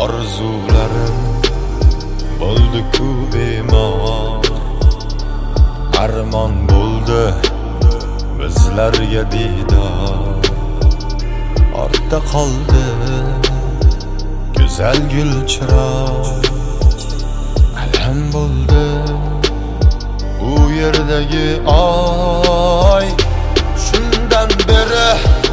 Orzularim bo'ldi-ku bemor, armon bo'ldi bizlarga didor. Ortda qoldi go'zal gul chiroq, alam bo'ldi u yerdagi oy. Shundan beri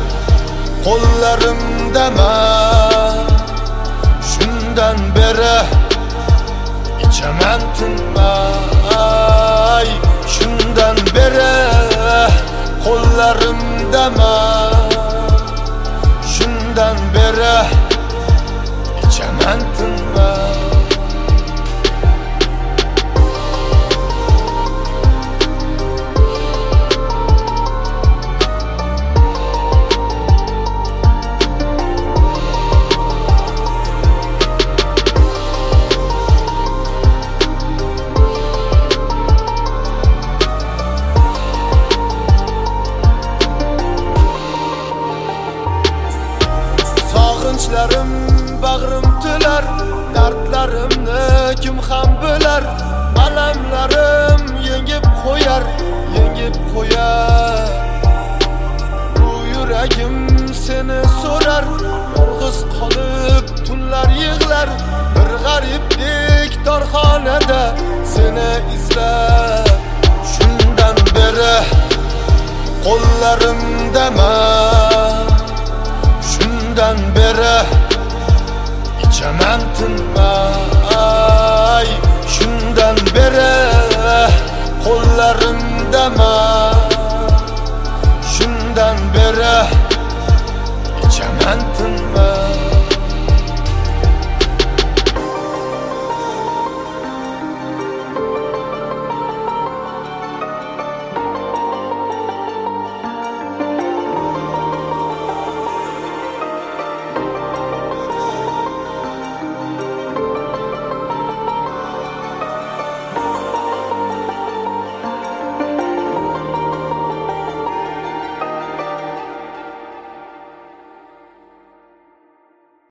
qo'llarimdaman, shundan beri ichaman tinmay. Shundan beri qo'llarimdaman, shundan beri ichaman tinmay. Sog'inchlarim bag'rim tilar, dardlarimni kim ham bilar. Alamlarim yengib qo'yar, yengib qo'yar. Bu yuragim seni so'rar, yolg'iz qolib tunlar yig'lar. Bir g'aribdek dorxonada seni izlab. Shundan beri qo'llarimdaman, shundan beri ichaman tinmay.